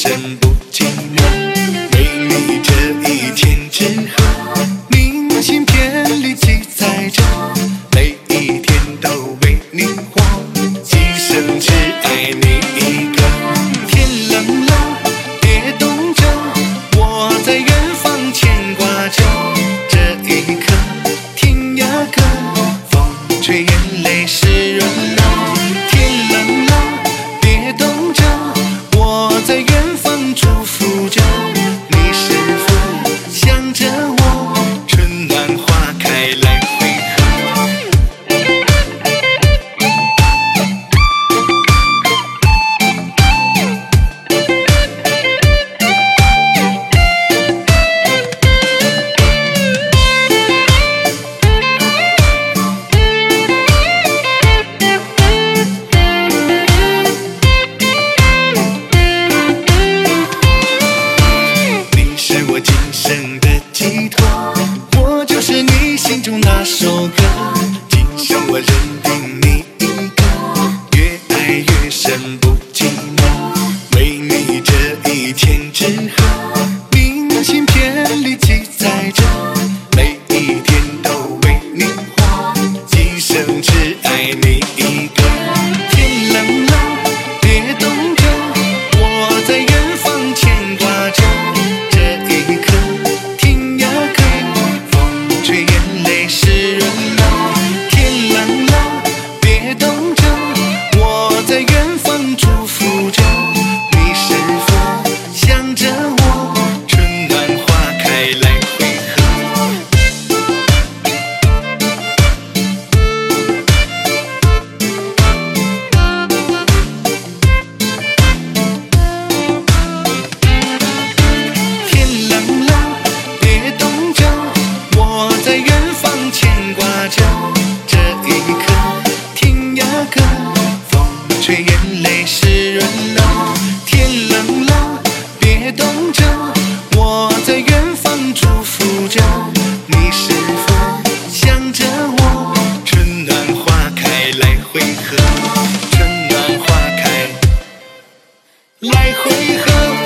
生不寂寞。为你这一天之后，明信片里记载着，每一天都为你活，今生只爱你一个。天冷了，别冻着，我在远方牵挂着。这一刻，天涯歌，风吹眼泪湿润了。天冷了，别冻着，我在远方祝福着。你是否想着我？春暖花开来会合。你是我今生的寄托，我就是你心中那首歌。今生我认定你一个，越爱越深不寂寞。为你这一天之后，明信片里记载着，每一天都为你活，今生只爱你一个。天冷了，别冻着，我在远方牵挂着。这一刻，天涯歌，风吹眼泪湿润了。天冷了，别冻着，我在远方祝福着。你是否想着我？春暖花开来会天冷了，别冻着，我在远方牵挂着。这一刻，天涯歌，风吹眼泪湿润了。天冷了，别冻着，我在远方祝福着。你是否想着我？春暖花开来会合，春暖花开来会合。